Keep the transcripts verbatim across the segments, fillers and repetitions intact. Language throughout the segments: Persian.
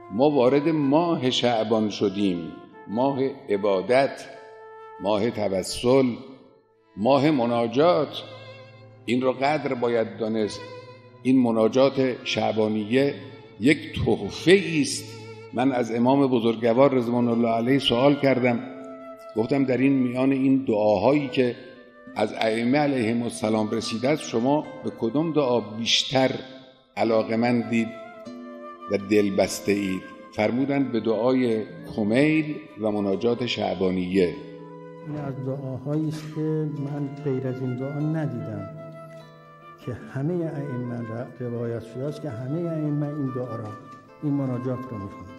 ما وارد ماه شعبان شدیم، ماه عبادت، ماه توسل، ماه مناجات. این را قدر باید دانست. این مناجات شعبانیه یک تحفه است. من از امام بزرگوار رضوان الله علیه سوال کردم، گفتم در این میان این دعاهایی که از ائمه علیهم السلام رسیده است، شما به کدام دعا بیشتر علاقه‌مندید و دلبسته اید؟ فرمودند به دعای کمیل و مناجات شعبانیه. این از دعاهایی است که من غیر از این دعا ندیدم که همه ائمه روایت شده است که همه ائمه این دعا را، این مناجات را می‌خوانند.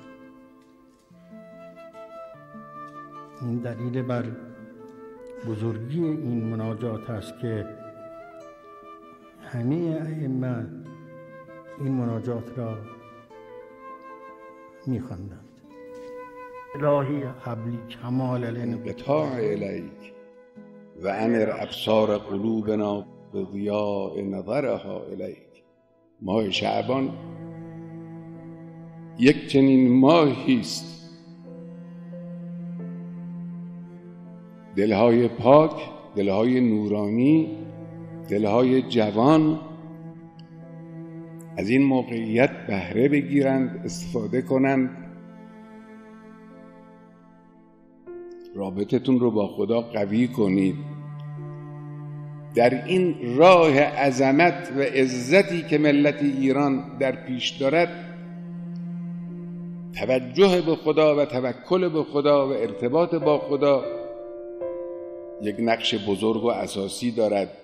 این دلیل بر بزرگی این مناجات است که همه ائمه این مناجات را می‌خواندند. الهی حبلی کمال الانقطاع الیک و انر ابصار قلوبنا به ضیاء نظرها الیک. ماه شعبان یک چنین ماهی است، دلهای پاک، دلهای نورانی، دلهای جوان از این موقعیت بهره بگیرند، استفاده کنند، رابطتون رو با خدا قوی کنید. در این راه عظمت و عزتی که ملت ایران در پیش دارد، توجه به خدا و توکل به خدا و ارتباط با خدا یک نقش بزرگ و اساسی دارد.